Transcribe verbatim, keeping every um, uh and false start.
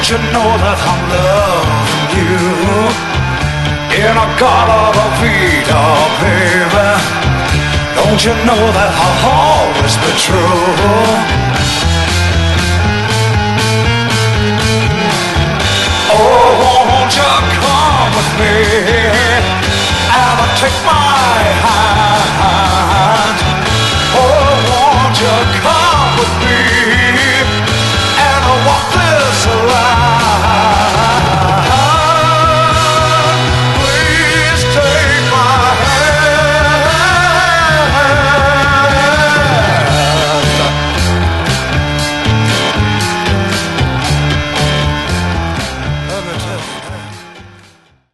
you know that I'm loving you? In a Galata Vida, baby. Don't you know that I'll always be true? Oh, won't you come with me and take my hand?